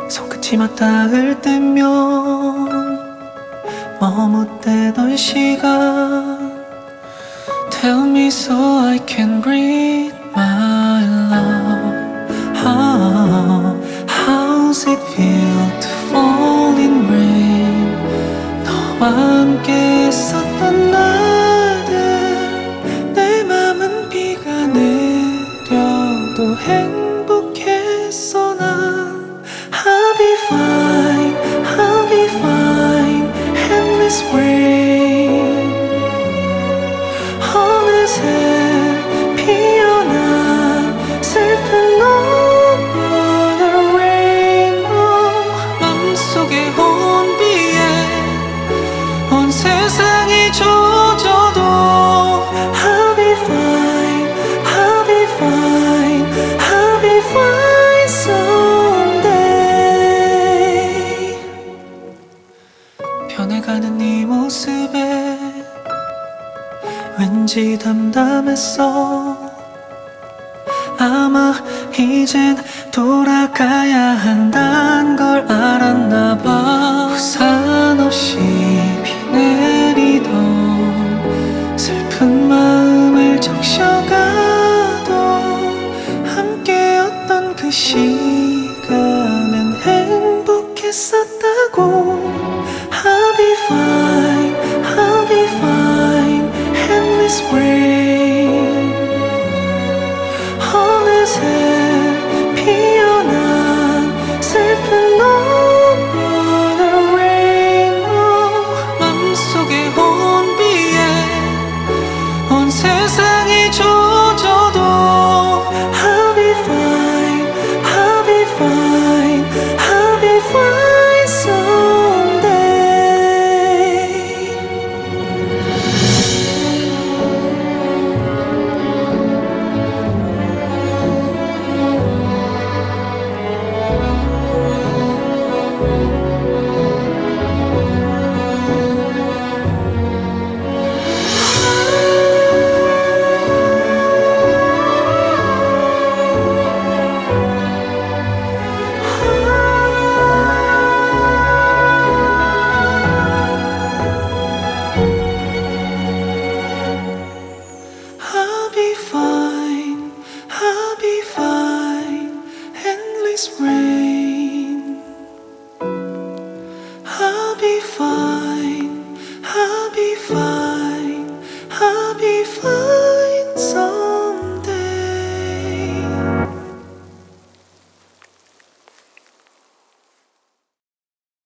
손끝이 맞닿을 때면 머뭇대던 시간 Tell me so I can breathe my love. How's it feel to fall in rain? 너와 함께 있었던 날들 내 맘은 비가 내려도 행복했어 난 I'll be fine, I'll be fine Endless rain 어느새 피어난 슬픈 Over the rainbow 맘속에 온 비에 온 세상이 젖어도 I'll be fine, I'll be fine, I'll be fine someday. 변해가는 네 모습에 왠지 담담했어. 아마 이젠 돌아가야 한단 걸 알았나 봐. 우산 없이 비 내리던 슬픈 마음을 적셔가도 함께였던 그 시간은 행복했었다고. I'll be fine, I'll be fine Endless rain 어느새 피어난 슬픈 Over the rainbow 맘속에 온 비에 온 세상이 젖어도 I'll be fine, I'll be fine, I'll be fine someday. I'll be fine, I'll be fine, endless rain. I'll be fine.